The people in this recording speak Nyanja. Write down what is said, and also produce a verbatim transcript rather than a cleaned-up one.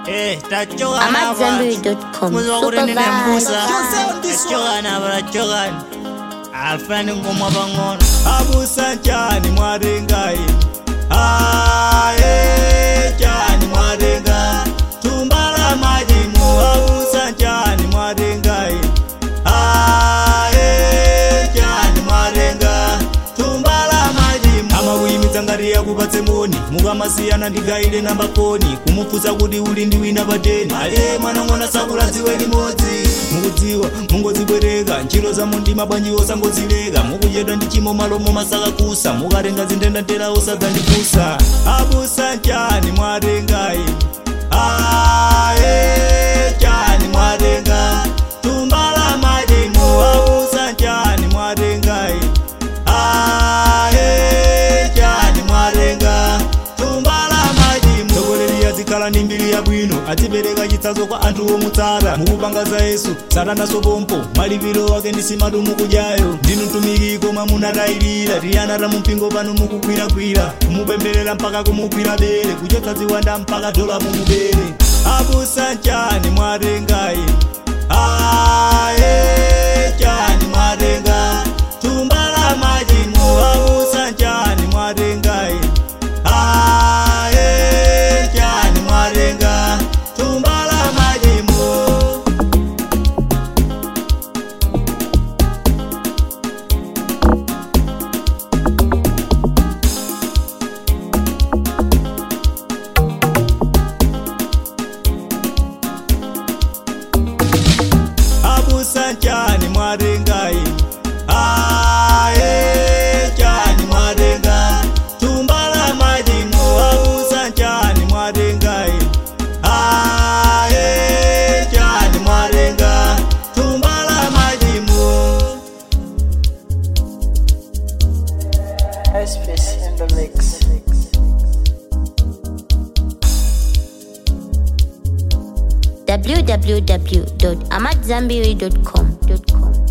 Eh, tachoka na amadzambi dot com. Supervise. Tachoka na tachoka. Afani ngoma bangono. Abusa chani mwarengai. Aye chani mwarenga. Tumbala majimu abusa chani mwarengai. Aye chani mwarenga. Tumbala majimu. Ama wimitsangari kubatse moni. Mukamasiyana ndigaile namba foni. Kumufusa kuti uli ndiwina pateni. Ale mwana ngona sakula dziwe limodzi. Mukudziwa mungozibwereka nchilo za mundima banjiwo sangozileka. Mukujedwa ndi chimo malomo masaka kusa. Mukarenga zindenda tera usadzandipusa. Abusa chani mwarengai. Aye chani mwarenga. Tumbala majimu abusa chani mwarengai. Aye chani mwarenga. Tumbala majimu togoleri yazikala nimbili ya bwino. Atibereka chitsazo kwa anthu omutsata. Mukupangaza Yesu satana sobompo. Malipiro wake ndisimatu mukujayo. Ndinu mtumiki koma munatayirira. Tiyana ta mumpingo pano mukukwirakwira. Kumupemberera mpaka kumukwira bere. Kuchotsa ziwanda mpaka dola mumubere. Abusa chani mwarengai. Aye chani mwarenga. Tumbala majimu abusa chani mwarengai. Aye chani mwarenga. Tumbala majimu. Abusa chani mwarengai. Aye chani mwarenga. Tumbala majimu abusa chani mwarengai. Aye chani mwarenga. Tumbala majimu. Space in the mix. w w w dot amadzambi dot com.